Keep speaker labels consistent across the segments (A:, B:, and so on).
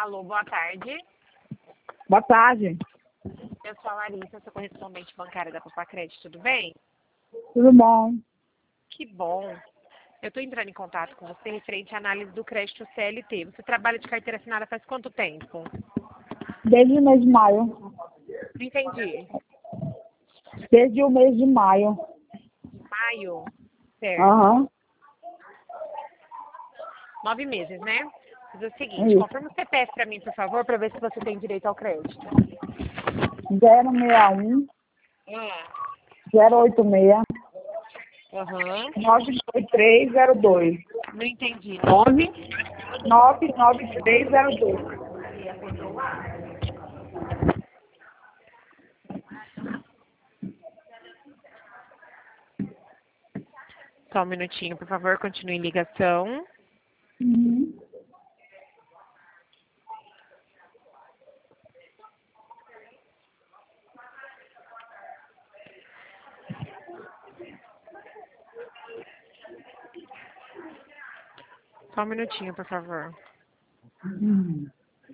A: Alô, boa tarde.
B: Boa tarde.
A: Eu sou a Larissa, sou correspondente bancária da Papacred, tudo bem?
B: Tudo bom?
A: Que bom. Eu estou entrando em contato com você referente à análise do crédito CLT. Você trabalha de carteira assinada faz quanto tempo?
B: Desde o mês de maio.
A: Não entendi.
B: Desde o mês de maio.
A: Maio? Certo.
B: Aham.
A: 9 meses, né? Mas é o seguinte,
B: Isso.
A: confirma o CPF para mim, por favor, para ver se você tem direito ao crédito.
B: 061 086
A: Aham.
B: 99302.
A: Não entendi. 9?
B: 99302.
A: Só um minutinho, por favor, continue em ligação.
B: Uhum.
A: Só um minutinho, por favor.
B: Uhum.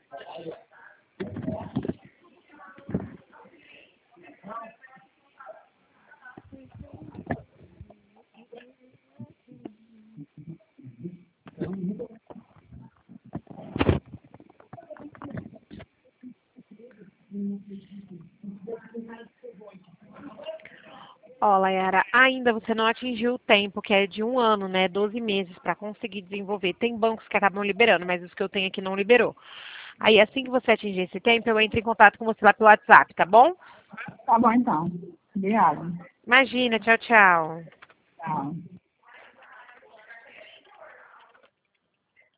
A: Ó, Layara, ainda você não atingiu o tempo, que é de 1 ano, né? 12 meses para conseguir desenvolver. Tem bancos que acabam liberando, mas os que eu tenho aqui não liberou. Aí, assim que você atingir esse tempo, eu entro em contato com você lá pelo WhatsApp, tá bom?
B: Tá bom, então. Obrigada.
A: Imagina, tchau, tchau.
B: Tchau.